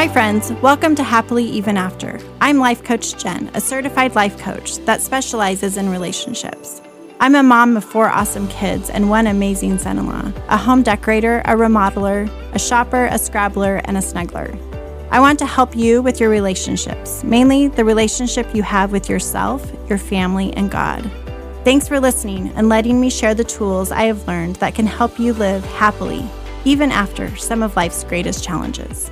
Hi friends, welcome to Happily Even After. I'm Life Coach Jen, a certified life coach that specializes in relationships. I'm a mom of 4 awesome kids and 1 amazing son-in-law, a home decorator, a remodeler, a shopper, a scrabbler, and a snuggler. I want to help you with your relationships, mainly the relationship you have with yourself, your family, and God. Thanks for listening and letting me share the tools I have learned that can help you live happily, even after some of life's greatest challenges.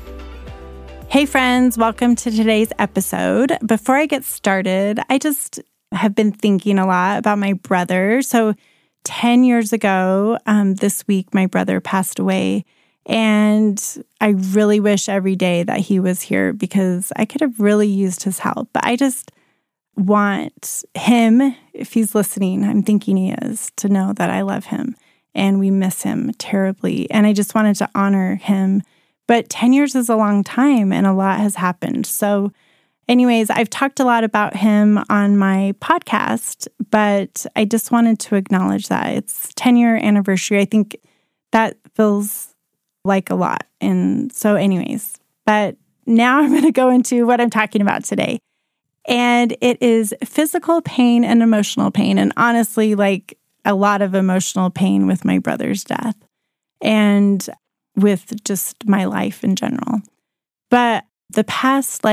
Hey friends, welcome to today's episode. Before I get started, I just have been thinking a lot about my brother. So 10 years ago, this week, my brother passed away. And I really wish every day that he was here because I could have really used his help. But I just want him, if he's listening, I'm thinking he is, to know that I love him and we miss him terribly. And I just wanted to honor him. But 10 years is a long time and a lot has happened. So anyways, I've talked a lot about him on my podcast, but I just wanted to acknowledge that it's 10-year anniversary. I think that feels like a lot. And so anyways, but now I'm going to go into what I'm talking about today. And it is physical pain and emotional pain. And honestly, like a lot of emotional pain with my brother's death. And with just my life in general. But the past,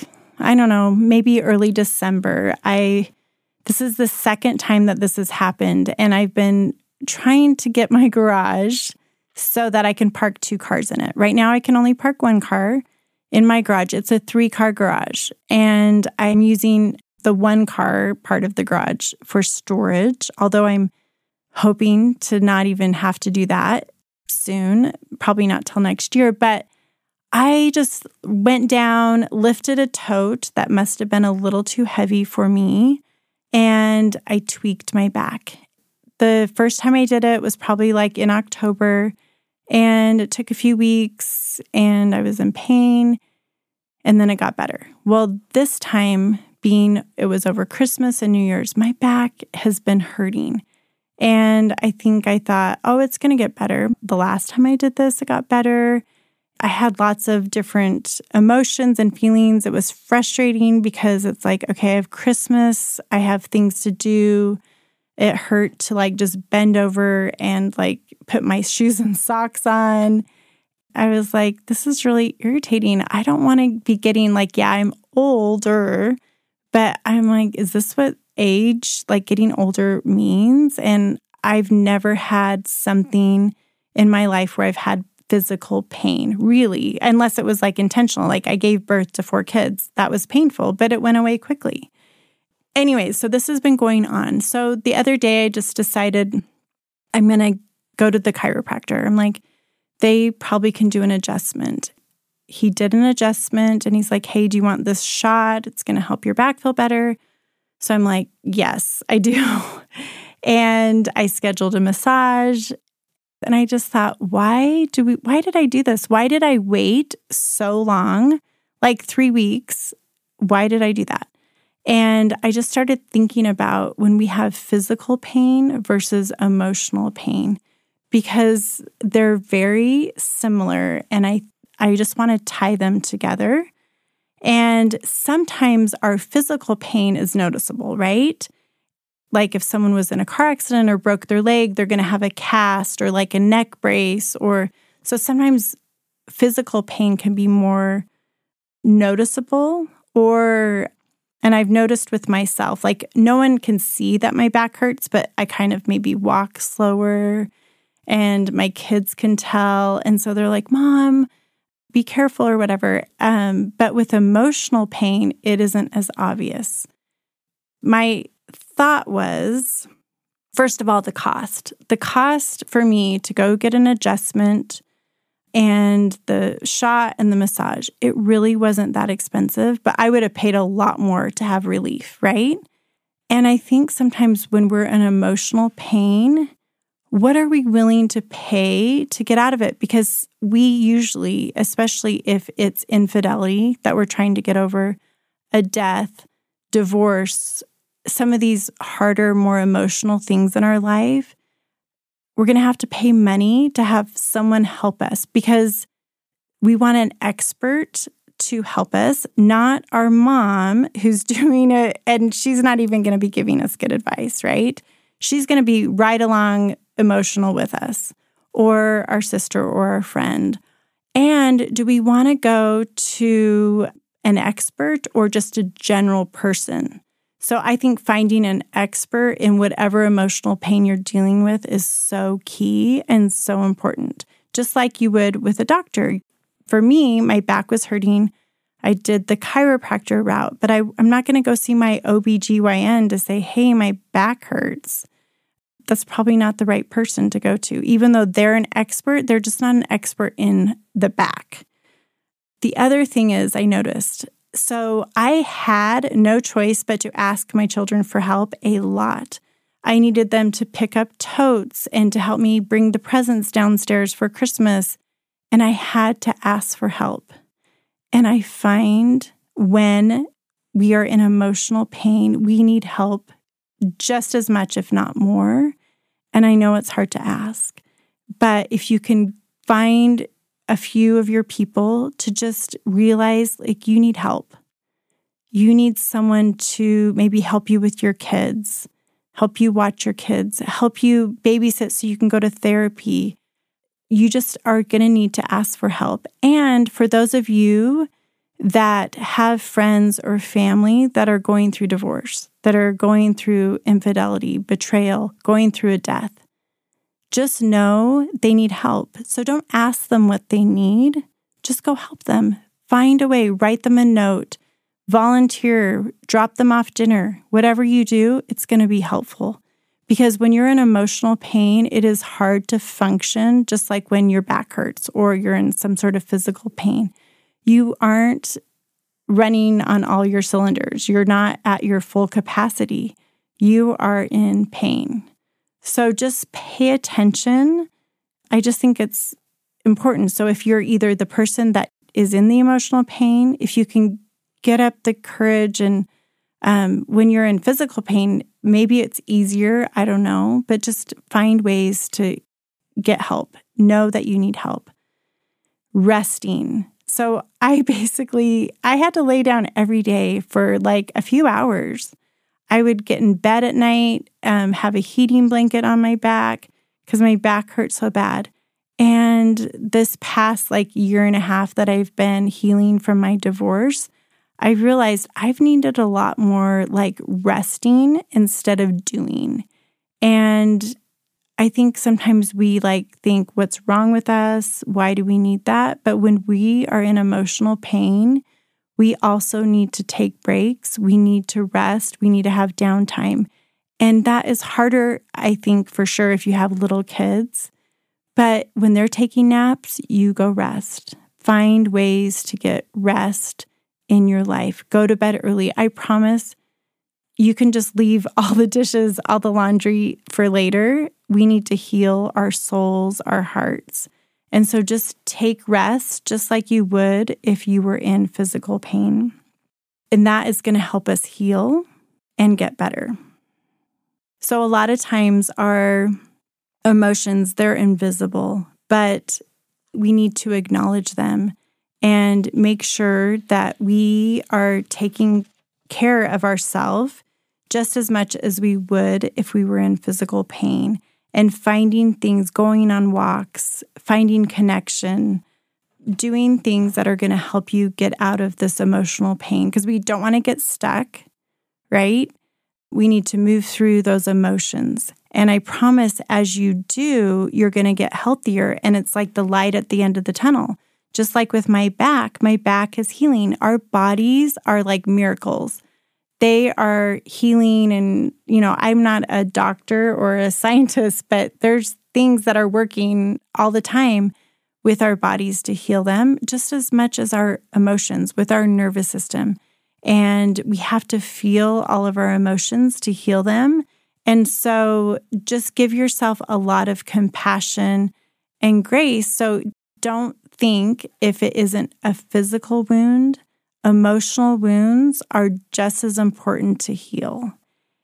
maybe early December, this is the second time that this has happened. And I've been trying to get my garage so that I can park 2 cars in it. Right now, I can only park 1 car in my garage. It's a 3-car garage. And I'm using the 1-car part of the garage for storage, although I'm hoping to not even have to do that soon, probably not till next year. But I just went down, lifted a tote that must have been a little too heavy for me, and I tweaked my back. The first time I did it was probably like in October, and it took a few weeks, and I was in pain, and then it got better. Well, this time, being it was over Christmas and New Year's, my back has been hurting. And I thought, it's going to get better. The last time I did this, it got better. I had lots of different emotions and feelings. It was frustrating because it's like, okay, I have Christmas. I have things to do. It hurt to just bend over and put my shoes and socks on. I was like, this is really irritating. I don't want to be getting I'm older, but I'm like, is this what age, getting older means? And I've never had something in my life where I've had physical pain, really, unless it was intentional. I gave birth to 4 kids. That was painful, but it went away quickly. Anyways, so this has been going on. So the other day I just decided I'm going to go to the chiropractor. I'm like, they probably can do an adjustment. He did an adjustment and he's like, hey, do you want this shot? It's going to help your back feel better. So I'm like, yes, I do. And I scheduled a massage. And I just thought, why did I do this? Why did I wait so long? 3 weeks. Why did I do that? And I just started thinking about when we have physical pain versus emotional pain, because they're very similar. And I just want to tie them together. And sometimes our physical pain is noticeable, right? Like if someone was in a car accident or broke their leg, they're going to have a cast or a neck brace. So sometimes physical pain can be more noticeable. And I've noticed with myself, no one can see that my back hurts, but I kind of maybe walk slower and my kids can tell. And so they're like, Mom, be careful or whatever. But with emotional pain, it isn't as obvious. My thought was, first of all, the cost. The cost for me to go get an adjustment and the shot and the massage, it really wasn't that expensive, but I would have paid a lot more to have relief, right? And I think sometimes when we're in emotional pain, what are we willing to pay to get out of it? Because we usually, especially if it's infidelity that we're trying to get over, a death, divorce, some of these harder, more emotional things in our life, we're going to have to pay money to have someone help us because We want an expert to help us, not our mom who's doing it, and she's not even going to be giving us good advice, right? She's going to be right along emotional with us, or our sister or our friend. And do we want to go to an expert or just a general person? So I think finding an expert in whatever emotional pain you're dealing with is so key and so important, just like you would with a doctor. For me, my back was hurting. I did the chiropractor route, but I'm not going to go see my OBGYN to say, hey, my back hurts. That's probably not the right person to go to. Even though they're an expert, they're just not an expert in the back. The other thing is I noticed, so I had no choice but to ask my children for help a lot. I needed them to pick up totes and to help me bring the presents downstairs for Christmas. And I had to ask for help. And I find when we are in emotional pain, we need help just as much, if not more. And I know it's hard to ask, but if you can find a few of your people to just realize like you need help. You need someone to maybe help you with your kids, help you watch your kids, help you babysit so you can go to therapy. You just are going to need to ask for help. And for those of you that have friends or family that are going through divorce, that are going through infidelity, betrayal, going through a death, just know they need help. So don't ask them what they need. Just go help them. Find a way, write them a note, volunteer, drop them off dinner. Whatever you do, it's going to be helpful. Because when you're in emotional pain, it is hard to function, just like when your back hurts or you're in some sort of physical pain. You aren't running on all your cylinders. You're not at your full capacity. You are in pain. So just pay attention. I just think it's important. So if you're either the person that is in the emotional pain, if you can get up the courage and when you're in physical pain, maybe it's easier, I don't know, but just find ways to get help. Know that you need help. Resting. So I had to lay down every day for like a few hours. I would get in bed at night, have a heating blanket on my back because my back hurt so bad. And this past like year and a half that I've been healing from my divorce, I realized I've needed a lot more like resting instead of doing. And I think sometimes we think what's wrong with us? Why do we need that? But when we are in emotional pain, we also need to take breaks. We need to rest. We need to have downtime. And that is harder, I think, for sure, if you have little kids. But when they're taking naps, you go rest. Find ways to get rest in your life. Go to bed early. I promise you can just leave all the dishes, all the laundry for later. We need to heal our souls, our hearts. And so just take rest, just like you would if you were in physical pain. And that is going to help us heal and get better. So a lot of times our emotions, they're invisible, but we need to acknowledge them and make sure that we are taking care of ourselves just as much as we would if we were in physical pain, and finding things, going on walks, finding connection, doing things that are going to help you get out of this emotional pain, because we don't want to get stuck, right? We need to move through those emotions. And I promise as you do, you're going to get healthier. And it's like the light at the end of the tunnel. Just like with my back is healing. Our bodies are like miracles. They are healing. And, I'm not a doctor or a scientist, but there's things that are working all the time with our bodies to heal them, just as much as our emotions with our nervous system. And we have to feel all of our emotions to heal them. And so just give yourself a lot of compassion and grace. So don't think if it isn't a physical wound, emotional wounds are just as important to heal.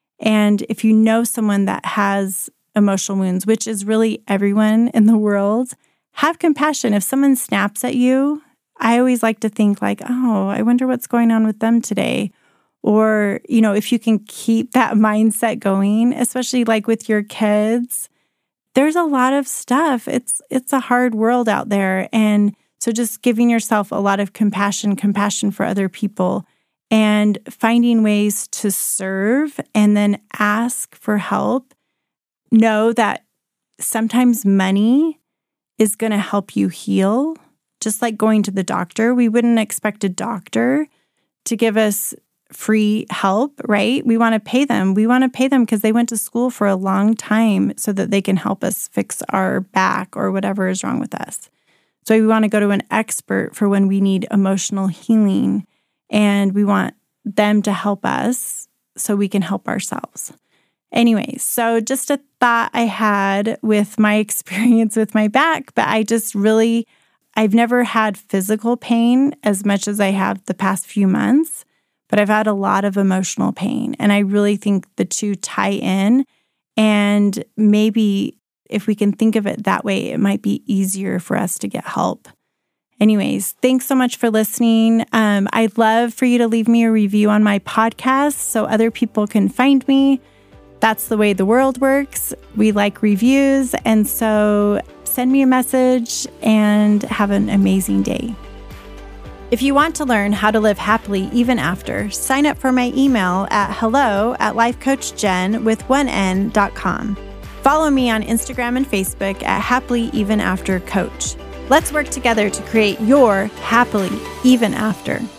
And if you know someone that has emotional wounds, which is really everyone in the world, have compassion. If someone snaps at you, I always like to think like, oh, I wonder what's going on with them today. Or, if you can keep that mindset going, especially like with your kids, there's a lot of stuff. It's a hard world out there. And so just giving yourself a lot of compassion for other people and finding ways to serve and then ask for help. Know that sometimes money is going to help you heal. Just like going to the doctor, we wouldn't expect a doctor to give us free help, right? We want to pay them. We want to pay them because they went to school for a long time so that they can help us fix our back or whatever is wrong with us. So we want to go to an expert for when we need emotional healing, and we want them to help us so we can help ourselves. Anyways, so just a thought I had with my experience with my back, but I've never had physical pain as much as I have the past few months, but I've had a lot of emotional pain. And I really think the two tie in. And maybe if we can think of it that way, it might be easier for us to get help. Anyways, thanks so much for listening. I'd love for you to leave me a review on my podcast so other people can find me. That's the way the world works. We like reviews. And so send me a message and have an amazing day. If you want to learn how to live happily even after, sign up for my email at hello@lifecoachjen.com. Follow me on Instagram and Facebook at Happily Even After Coach. Let's work together to create your happily even after.